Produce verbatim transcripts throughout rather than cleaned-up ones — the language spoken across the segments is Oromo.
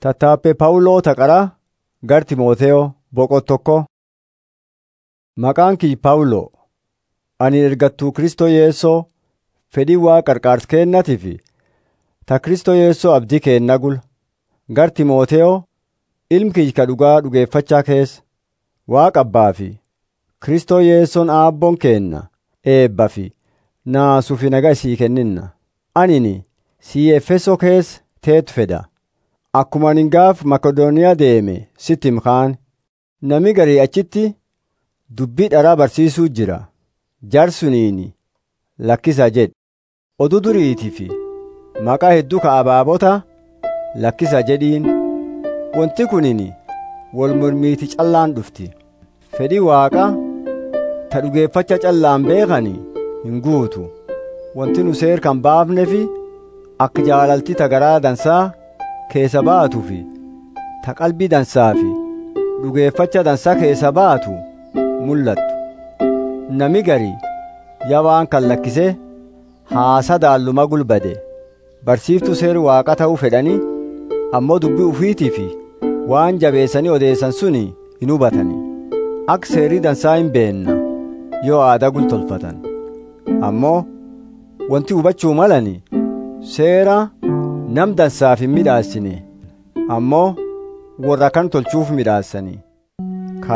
Tattaaffii Phaawuloota qara gar Timootewoo boqottokko. Maqaan kiyya Phaawuloo ani ergattuu Kristoo Yeessoo fedhii waa qarqaars kennatiif ta Kristoo Yeessoo abdii kenna gul gar Timootewoo ilmi kiyya ka dhugaa dhugeeffachaa keessa Waaqa abbaa fi Kristoo Yeessoon aabboon kenna eebba fi naasuu fi nagaa sii kenninna. Anini sii Efesoo keessa teetu fedha. Akkuma ani gaaf Makedooniyaa deeme sitti himkaan nami garii achitti dubbii dharaa barsiisuu jira. Jarsuniini lakkisa jedhi oduu duriitii fi maqaa hedduu ka abaabota lakkisa jedhiin. Wanti kunini wal mormiiti callaan dhufti. Fedhii Waaqa ta dhugeeffacha callaan beekani hin guutu. Wanti nu seer kan baafne fi akka jaalalti ta garaa dansaa keessa baatu fi ta qalbii dansaa fi dhugeeffacha dansaa keessa baatu mul'attu. Nami garii yaa waan kan lakkisee haasa daalluma gulbade barsiiftuu seer Waaqa ta'uu fedhanii ammoo dubbii ufiitii fi waan jabeessanii odeessan suni hin hubatanii. Akka seerii dansaa hin beenna yoo aadaa gultolfatan. Ammoo wanti hubachuu malani seera nam dansaaf hin midhaassine ammoo warra kan tolchuuf midhaassanii ka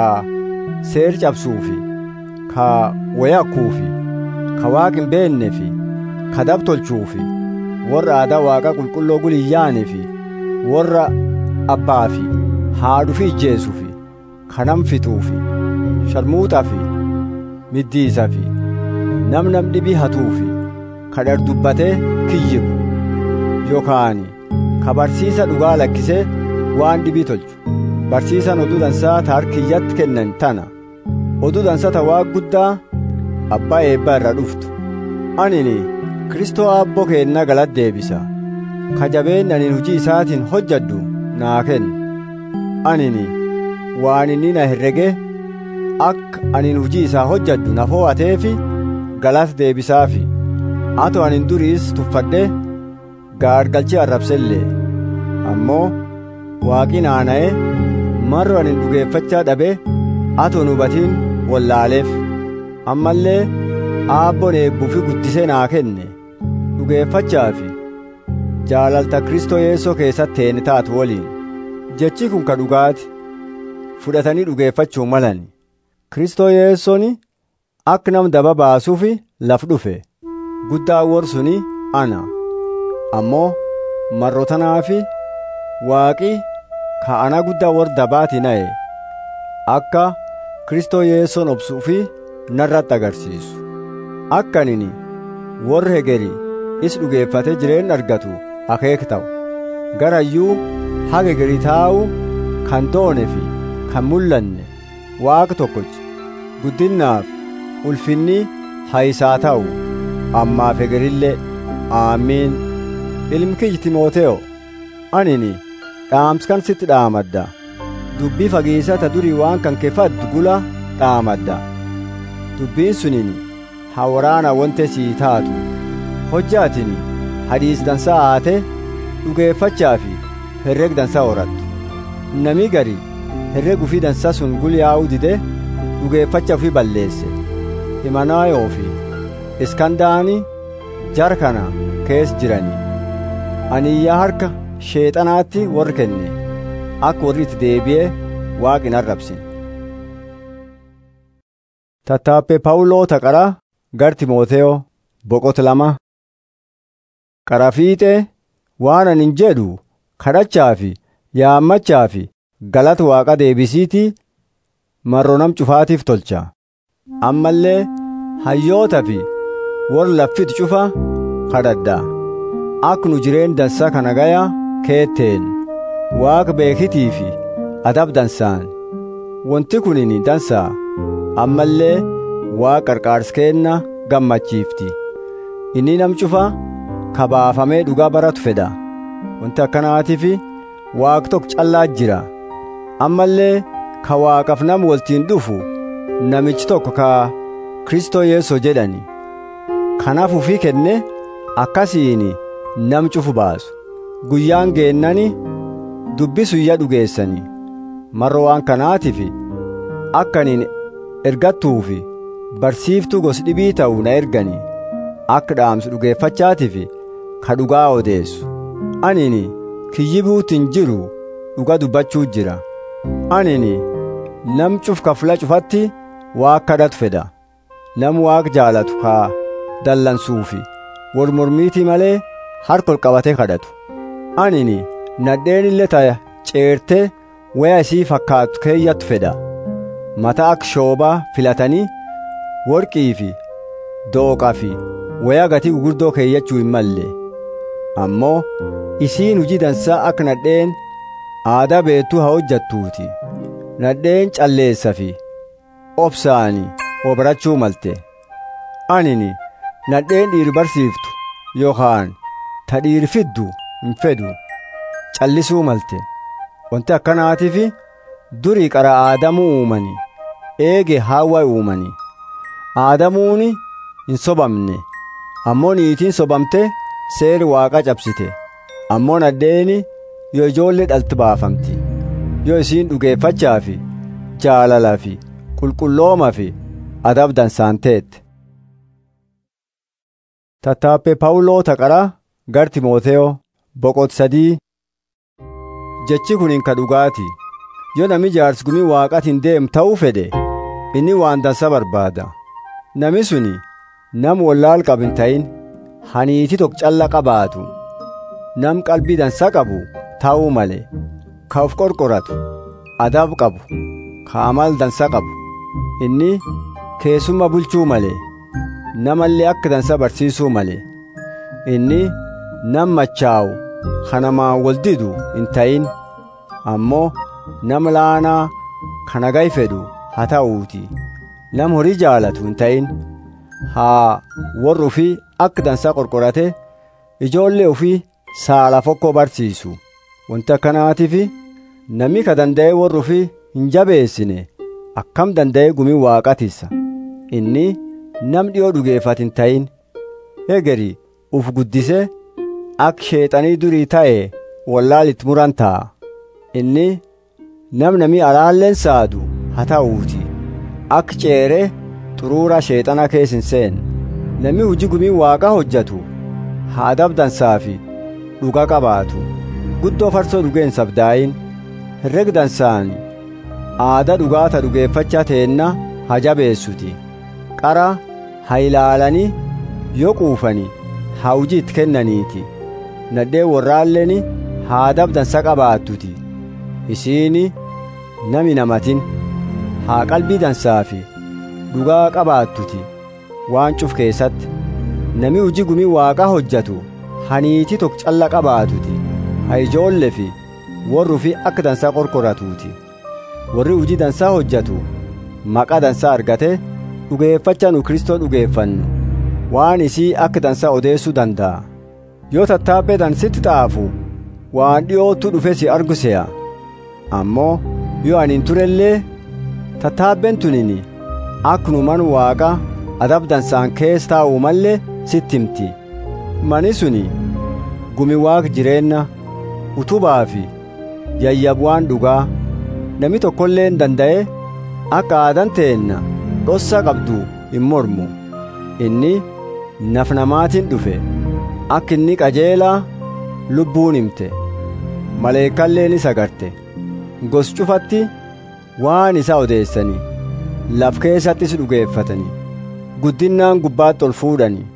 seer cabsuufi ka wayakuufi ka Waaqa hin beeknefi ka dab tolchuufi warra aadaa Waaqa qulqulloo guliyyaanefi warra abbaafi haadhufi ijjeesuufi ka nam fixuufi sharmuuxafi middiisafi nam nam dhibii hatuufi ka dhar dubbatee kiyyibu yookaan ka barsiisa dhugaa lakkisee waan dhibii tolchu. Barsiisan oduu dansaa ta harkiyyatti kennan tana oduu dansaa ta Waaqa guddaa abbaa eebbaa irra dhuftu. Anini Kristoo aabboo keenna galata deebisa ka jabeen anin hujii isaatiin hojjadhu naa kenna. Anini waan inni na herrege akka anin hujii isaa hojjadhu na fo'ateefi galata deebisaafi. Ato anin duriis tuffadhe gaargalchee arrabsellee ammoo Waaqi naana'e marro anin dhugeeffachaa dhabe ato hin hubatiin wallaaleef. Ammallee aabboon eebbuufi guddisee naa kenne dhugeeffachaa fi jaalalta Kristoo Yeessoo keessatti teeni taatu waliin. Jechi kun ka dhugaati fudhatanii dhugeeffachuu malani. Kristoo Yeessooni akka nam daba baasuufi laf dhufe guddaa warsuni ana ammoo marro tanaafi Waaqi ka ana guddaa war dabaati na'e akka Kristoo Yeessoon obsuufi narratti agarsiisu akka anini warri hegeri is dhugeeffate jireen argatu akeek ta'u garayyuu haga hegerii taa'u kan toone fi kan mul'anne Waaqa tokkochi guddinnaaf ulfinni haayisaa ta'u ammaaf hegerillee. Aamiin. Ilmi kiyya Timootewoo anini dhaamskan sitti dhaamadda dubbii fageessata durii waan kan keeffaddu gula dhaamadda. Dubbiin sunini hawaraana wante sii taatu hojjaatini hadiis dansaa haate dhugeeffachaa fi herreg dansaa horattu. Nami gari herreg ufii dansaa sun gulyaa'uu dide dhugeeffacha ufii balleesse. Himanaayoo fi iskandaani jar kana kees jirani. Ani iyyaa harka sheexanaatti warri kenne akka warri itti deebi'ee Waaqin arrabsin. Tattaaffii Phaawuloota qara gar Timootewoo boqota lama. Qara fiixee waan anin jedhu kadhachaa fi yaammachaa fi galata Waaqa deebisiitii marroo nam cufaatiif tolcha. Ammallee hayyoota fi warra laffitu cufa kadhadha akka nu jireen dansaa kana gayaa keetteen Waaqa beekitii fi adab dansaan. Wanti kunini dansaa ammallee Waaqa qarqaars kenna gammachiifti. Inni nam cufa kabaafamee dhugaa baratu fedha. Wanti akkanaatiif Waaqa tokko callaa jira. Ammallee ka Waaqaaf nam waltiin dhufu namichi tokko ka Kristoo Yeessoo jedhani. Kanaaf ufii kenne akkasiini nam cufu baasu. Guyyaan geennani dubbisu iyya dhugeessanii marro waan kanaatiif akkaniin ergattuufi barsiiftuu gos dhibii ta'u na erganii akka dhaamsu dhugeeffachaatiif ka dhugaa odeessu. Anini kiyyibuutin jiru dhuga dubbachuu jira. Anini nam cuf kafla cufatti waa kadhatu fedha. Nam waaq jaalatu kaa dallansuufi wal mormiitii malee harka ol qabatee kadhatu. Anini nadheen illee taya ceertee waya isii fakkaatu keeyyattu fedha. Mataa akka shoobaa filatanii worqii fi dooqaa fi waya gatii gurguddoo keeyyachuu hin malle. Ammoo isiin hujii dansaa akka nadheen aadaa beektuu haa hojjattuuti. Nadheen calleessa fi obsaanii obarachuu malte. Anini nadheen dhiir barsiiftu yookaan ta dhiir fiddu hin fedhu callisuu malte. Wanti akkanaatiif durii qara aadamuu uumanii eege haawwa uumanii. Aadamuuni hin sobamne ammoo niitiin sobamte seeri waaqa cabsite. Ammoo nadheeni yoo ijoollee dhalti baafamti yoo isiin dhugeeffachaa fi jaalalaa fi qulqullooma fi adab dansaan teette. Tattaaffee Phaawuloota qaraa gar Timooteyoo boqot sadii. Jechi kun ka dhugaati. Yoo nami jaarsgumii waaqatiin deem ta'uu fedhe inni waan dansa barbaada. Nami suni nam wallaal qabu hin ta'in haniitii tokko calla qabaatu. Nam qalbii dansa qabu ta'uu malee ka of qorqoratu adab qabu ka amal dansa qabu inni keessumma bulchuu malee namallee akka dansa barsiisuu malee inni nam machaa'u kanamaan wal didu hin ta'in ammoo nam laanaa kana gay fedhu haa ta'uuti. Nam horii jaalatu hin ta'in haa warri ufii akka dansa qorqorate ijoollee ufii saala fokkoo barsiisu. Wanti akkanaatiif namni ka danda'e warri ufii hin jabeessine akkam danda'e gumii waaqatissa. Inni nam dhiyoo dhugeeffat hin ta'in egeri uf guddise akka sheexanii durii ta'e wallaalitti muran ta'a. Inni nam namii alaalleen saadu haa ta'uuti. Akka ceere xuruura sheexana keessa hin seenne. Namni hojii gumii waaqa hojjatu haa adab dansaa fi dhuga qabaatu. Guddoo farsoo dhugeen sabdaayin herreg dansaan aada dhugaata dhugeeffachaa teenna haa jabeessuti. Qara haa ilaalanii yoo quufani haa hujii itti kennaniiti. Nadheen warraalleen haa adab dansa qabaattuti. Isiini nami namatin haa qalbii dansaa fi dhugaa qabaattuti. Waan cuf keessatti nami hujii gumii waaqaa hojjatu haniitii tokko calla qabaatuti. Haa ijoollee fi warri fi akka dansaa qorqoratuuti. Warri hujii dansaa hojjatu maqaa dansaa argate dhugeeffachaa nu Kristoo dhugeeffannu waan isii akka dansaa odeessuu danda'a. Yoo tattaabbee dansitti xaafu waan dhiyootu dhufe si argu se'a. Ammoo yoo ani hin turellee tattaabbeen tunini akkuma man waaqa adab dansaan keessa taa'u mallee sitti himti. Mani suni gumi waaq jireenna utubaa fi yayyabwaan dhugaa nami tokkollee hin danda'e akka aadan teenna dhossa qabdu hin mormu. Inni naf namaatiin dhufe akka inni qajeelaa lubbuun himte maleekalleen isa garte. Gos cufatti waan isa odeessanii laf keessattis dhugeeffatanii guddinnaan gubbaatti ol fuudhanii.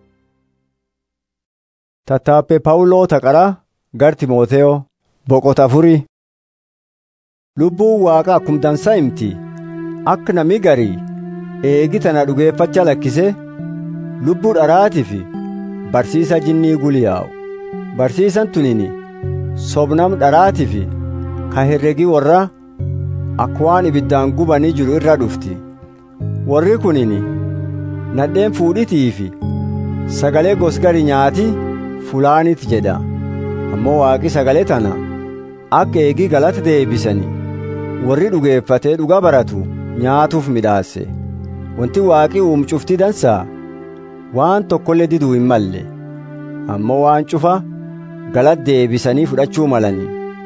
Tattaaffee Phaawuloota qaraa gar Timooteyoo boqota afurii. Lubbuun waaqa akkuma dansaa himti akka nami garii eegi tana dhugeeffacha lakkise lubbuu dharaatii fi barsiisa jinnii guliyaa'u. Barsiisan tunini sobnam dharaatii fi ka herregii warra akka waan ibiddaan gubanii jiru irra dhufti. Warri kunini nadheen fuudhitii fi sagalee gosgari nyaati fulaanit jedha. Ammoo waaqi sagalee tana akka eegii galata deebisanii warri dhugeeffatee dhuga baratu nyaatuuf midhaase. Wanti waaqi uumcufti dansaa waan tokkollee diduu hin malle. Ammoo waan cufa galata deebisanii fudhachuu malanii.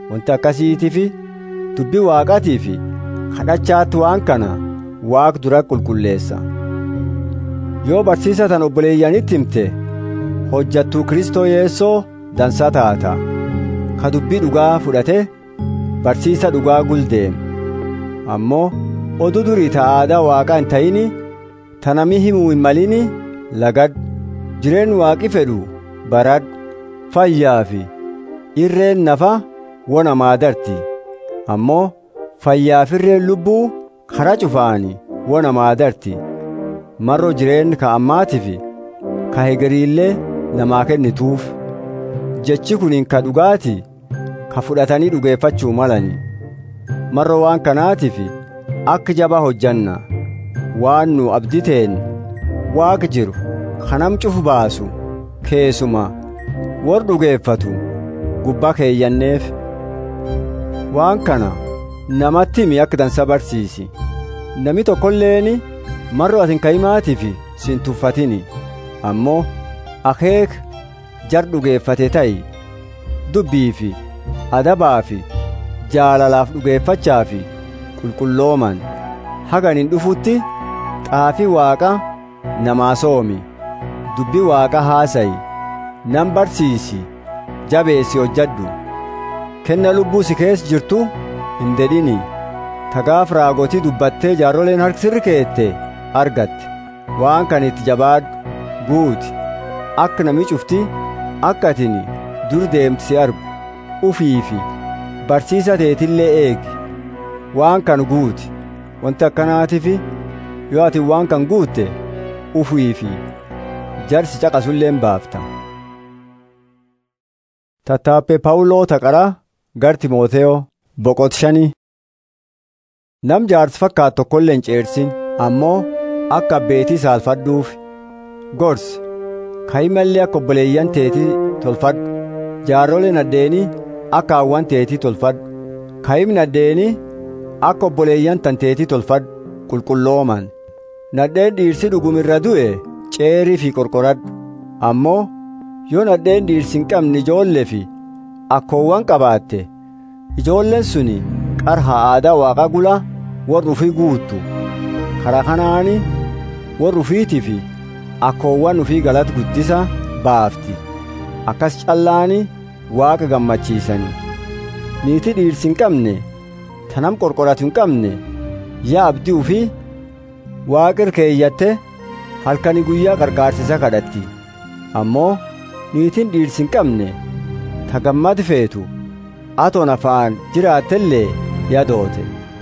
wanti akkasiitiif dubbii waaqaatii fi kadhachaatti waan kana waaq dura qulqulleessa. Yoo barsiisa tan obboleeyyanitti himte hojjattuu Kristoo Yeessoo dansaa taata ka dubbii dhugaa fudhate barsiisa dhugaa guldeem. Ammoo oduu durii ta aadaa waaqaa hin ta'ini ta namni himuu hin malini lagadhu. Jireen waaqi fedhu baradhu. Fayyaa fi irreen nafa wona maadarti. Ammoo fayyaaf irreen lubbuu karaa cufaani wona maadarti. Marro jireen ka ammaatii fi ka hegeriillee namaa kennituuf. Jechi kuniin ka dhugaati ka fudhatanii dhugeeffachuu malani. Marro waan kanaatiif akka jabaa hojjanna waan nu abditeen waaq jiru kanam cufu baasu keessuma war dhugeeffatu gubbaa keeyyanneef. Waan kana namatti himi akka dansa barsiisi. Nami tokkolleeni marro atin ka'imaatiif sin tuffatini. Ammoo akeek jar dhugeeffate ta'i dubbii fi adabaa fi jaalalaaf dhugeeffachaa fi qulqullooman hagan hin dhufutti xaafii waaqa namaa soomi dubbii waaqa haasayi nan barsiisi jabeessi hojjadhu. Kenna lubbuu si keessa jirtu hin dedhini tagaaf raagotii dubbattee jaarroleen harksirri keette argatte. Waan kan itti jabaadhu guuti akka nami cufti akka atini dur deemti si argu ufiifi barsiisa teetillee eegi. Waan kan guuti wanti akkanaatiif yoo ati waan kan guutte ufiifi jarsi caqasulleen baafta. Tattaaffee Phaawuloo taqara gar Timooteyoo boqot shanii. Nam jaarsi fakkaatu tokkollee hin ceersin ammoo akka abbeetii saalfadhuuf gorsi. Ka'imallee akka obboleeyyan teetii tolfadhu. Jaarroleen addeenii akka hawwan teetii tolfadhu. Ka'imni addeenii akka obboleeyyan tan teetii tolfadhu qulqullooman. Nadheen dhiirsi dhugumirra du'e ceerii fi qorqoradhu. Ammoo yoo nadheen dhiirsi hin qabne ijoollee fi akkoowwan qabaatte ijoolleen suni qarha aadaa waaqa gula warra ufii guuttu. Karaa kanaani warra ufiitii fi akkoowwan ufii galata guddisa baafti. Akkas callaani waaqa gammachiisani. Niitii dhiirsi hin qabne tanam qorqoratu hin qabne yaa abdii ufii waaqir keeyyatte halkani guyyaa qarqaarsisa kadhatti. Ammoo niitiin dhiirsi hin qabne ta gammad feetu atoon afaan jiraattellee yadoote.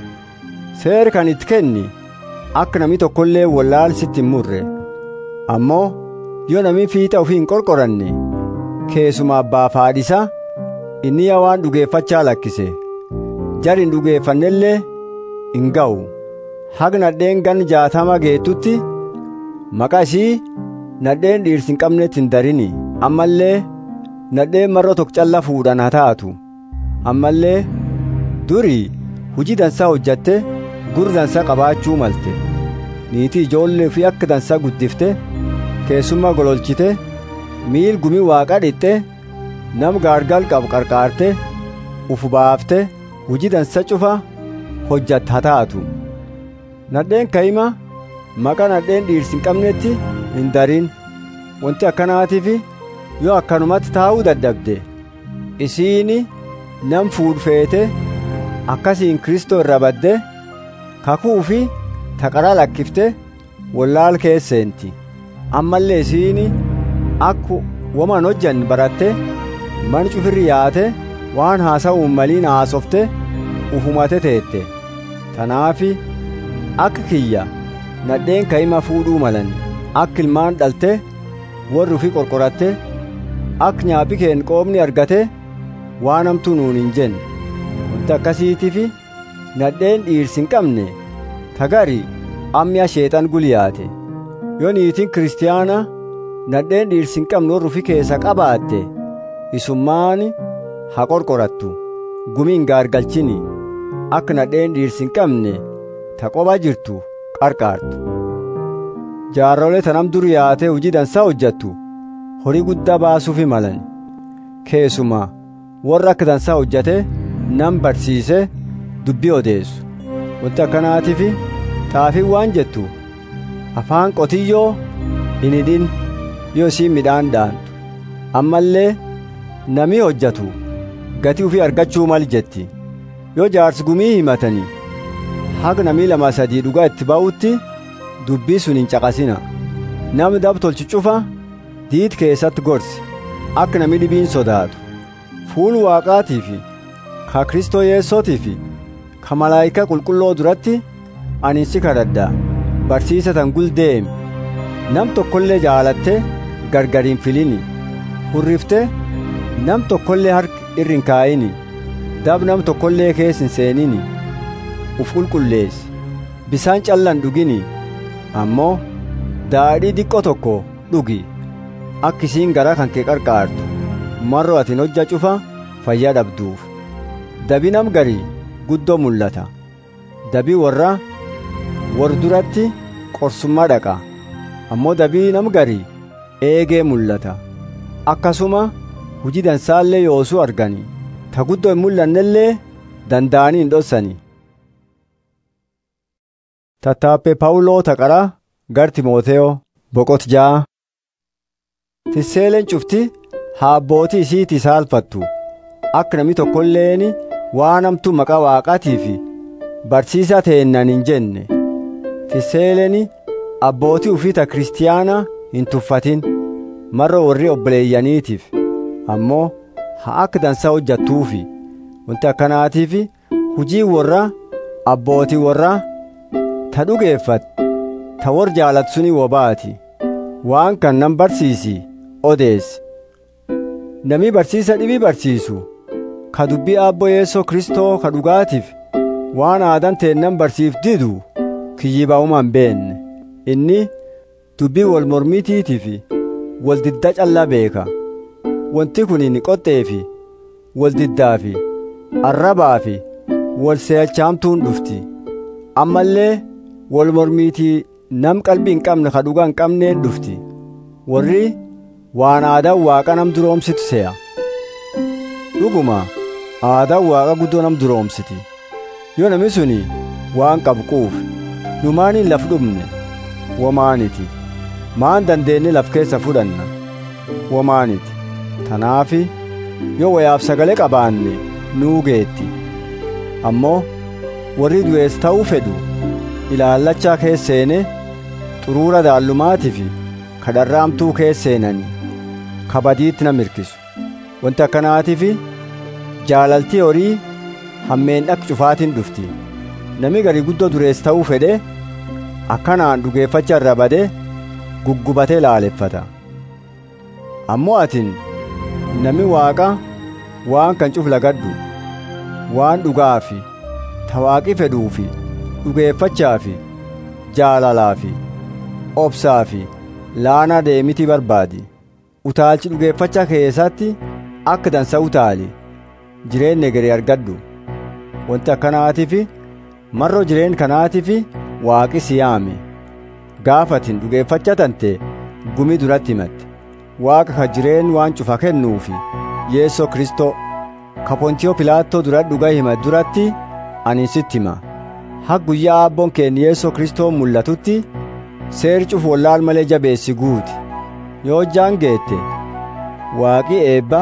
Seer kan itti kenni akka nami tokkollee wallaalsitti hin murre. Ammoo yoo nami fiixa ufii hin qorqoranne keessuma abbaaf haadhisa inni yaa waan dhugeeffachaa lakkise jar hin dhugeeffannellee hin ga'u. Haga nadheen gan jaatama geettutti maqaa ishii nadheen dhiirsi hin qabnetti hin darini. Ammallee nadheen marro tokko calla fuudhan haa taatu. Ammallee durii hujii dansaa hojjatte gurra dansaa qabaachuu malte. Niitii ijoollee fi akka dansaa guddifte keessummaa gololchite miil gumii waaqaa dhixxe nam gaargal qabu qarqaarte ufu baafte hujii dansa cufa hojjatte haa taatu. Nadheen ka'ima maqaa nadheen dhiirsi hin qabnetti hin darin. Wanti akkanaatiif yoo akkanumatti taa'uu dadhabde isiini nam fuudhfeete akkasiin Kristoo irra badde kakuu fi taqaraa lakkifte wallaal keesseenti. Ammallee isiini akku waman hojjanne baratte man cufirri yaate waan haasa'uun maliin haasofte ufumate teette. Tanaafi akka kiyya nadheen ka'ima fuudhuu malan akka ilmaan dhalte warri ufii qorqoratte akka nyaaphi keen qoomni argate waan hamtuu nuun hin jenne. Wanti akkasiitiif nadheen dhiirsi hin qabne tagari ammiya sheexan guliyaate. Yoo niitiin kiristiyaana nadheen dhiirsi hin qabne warri ufii keessa qabaatte isummaan haa qorqorattu gumii hin gaargalchini akka nadheen dhiirsi hin qabne ta qoba jirtu qarqaartu. Jaarrolee tanam dur yaatee hojii dansaa hojjattu horii guddaa baasuufi malan. Keessuma warra akka dansaa hojjate nam barsiise dubbii odeessu. Wanti akkanaatiif xaafiin waan jettu afaan qotiyyoo hin hidhin yoo isiin midhaan dhaantu. Ammallee namni hojjetu gatii ofii argachuu mal jetti. Yoo jaarsi gumii himatanii haga namii lama sadii dhugaa itti ba'utti dubbii sun hin caqasina. Namni dab tolchi cufa diit keessatti gorsi akka namni dhibiin sodaatu. Fuul Waaqaatii fi ka Kristoo Yeessootii fi ka malaayikaa qulqulloo duratti ani si kadhadha barsiisa tan guldeemi. Nam tokkollee jaalatte gargar hin filini. Hurrifte nam tokkollee harki irri hin kaayini. Dab nam tokkollee keessa hin seenini. Uf qulqulleessi. Bisaan callan dhugini. Ammoo daadhii diqqoo tokko dhugi. Akka isiin garaa kan kee qarqaartu. Marroo atiin hojja cufa fayyaa dhabduuf. Dabi nam garii guddoo mul'ata. Dabii warra war duratti qorsummaa dhaqa. Ammoo dabii nam garii eegee mul'ata. Akkasuma hujii dansaallee yoosuu argani. Ta guddoo hin mul'annellee danda'anii hin dhossani. Tattaaffii Phaawuloo taqaraa gar Timootewoo boqot ja'a. Tisseeleen cufti haa abbootii isiitii saalfattu. Akka namni tokkolleen waan hamtuu maqaa Waaqaatii fi barsiisaa ta'ennan hin jenne. Tisseeleen abbootii ufii ta kiristiyaanaa hin tuffatin. Marra warri obboleeyyaniitiif ammoo haa akka dansaa hojjattuufi. Wanti akkanaatiif hujii warra abbootii warra ta dhugeeffat ta war jaalatu suni wobaati. Waan kan nan barsiisi odeessi. Namni barsiisa dhibii barsiisu ka dubbii Aabboo Yeesoo Kristoo ka dhugaatiif waan aadan teennan barsiif didu kiyyiba'umaan beenne. Inni dubbii wal mormitiitiifi wal didda callaa beeka. Wanti kun inni qoxxeefi wal diddaafi arrabaafi wal seelchaamtuun dhufti. Ammallee wal mormiitii nam qalbii hin qabne ka dhugaa hin qabneen dhufti. Warri waan aadaan Waaqa nam duroomsitu se'a. Dhuguma aadaan Waaqa guddoo nam duroomsiti. Yoo namni suni waan qabu quufe numaaniin laf dhumne womaaniti. Maan dandeenye laf keessa fudhanna womaaniti. Tanaafi yoo wayaaf sagalee qabaanne nuu geetti. Ammoo warri du'ees ta'uu fedhu ilaallachaa keesseene xuruura daallumaatii fi kadharraamtuu keesseenani kabadiitti na mirkisu. Wanti akkanaatiif jaalaltii horii hammeen dhaq cufaatiin dhufti. Nami garii guddoo durees ta'uu fedhe akkanaan dhugeeffacha irra bade guggubatee laaleffata. Ammoo atin nami Waaqa waan kan cuf lagadhu waan dhugaa fi tawaaqii fedhuu fi dhugeeffachaa fi jaalalaa fi obsaa fi laanaa deemitii barbaadi. Utaalchi dhugeeffachaa keessatti akka dansa utaali jireenya egeree argadhu. Wanti akkanaatiif marroo jireen kanaatiif Waaqi si yaame. Gaafatin dhugeeffachaa tante gumii duratti himatte. Waaqa ka jireen waan cufa kennuufi Yeesoo Kristoo ka Pontiyoo Pilaattoo dura dhugaa hima duratti ani sitti hima. Hak guyyaa abboon keenya Yeesoo Kristoo mul'atutti seeri cufu wallaal malee jabeessi guuti. Yoo hojjaan geette Waaqi eebba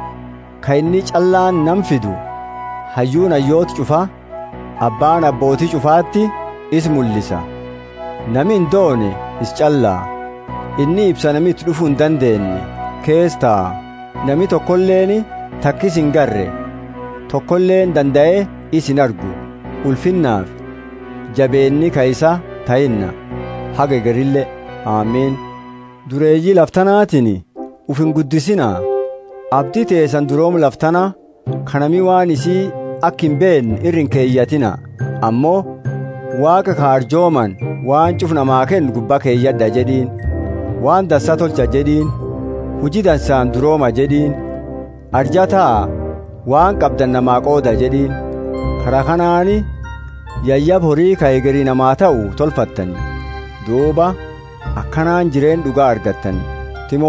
ka inni callaan nam fidu hayyuun hayyooti cufa abbaan abbootii cufaatti is mul'isa. Nami hin doone is callaa. Inni ibsa namitti dhufuu hin dandeenye kees ta'a. Nami tokkolleen takkis hin garre tokkolleen danda'ee isin argu. Ulfinnaaf jabeenni ka isa ta'inna haga garillee. Aameen. Dureeyyii laftanaatiin uf hin guddisinaa. Abdii teessan duroom laftana kanami waan isii akka hin beenne irri hin keeyyatina. Ammoo Waaqa ka arjooman waan cuf namaa kennu gubbaa keeyyadha jedhiin. Waan dansaa tolcha jedhiin. Hujii dansaan durooma jedhiin. Arjataa waan qabdan namaa qooda jedhiin. Karaa kanaani yayyab horii ka egerii namaa ta'u tolfattani. Duuba akkanaan jireen dhugaa argattani.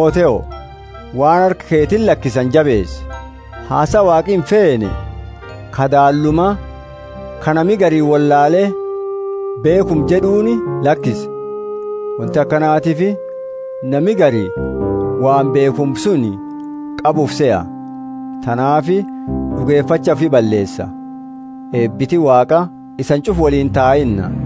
Timooteyo waan harka keetiin lakkisan jabeessi. Haasa Waaqi hin feene kadaalluma kanami garii wallaalee beekum jedhuuni lakkise. Wanti akkanaatiif nami garii waan beekum suni qabuuf se'a. Tanaafi dhugeeffacha fi balleessa. Eebbiti Waaqa isan cuf waliin taa'inna.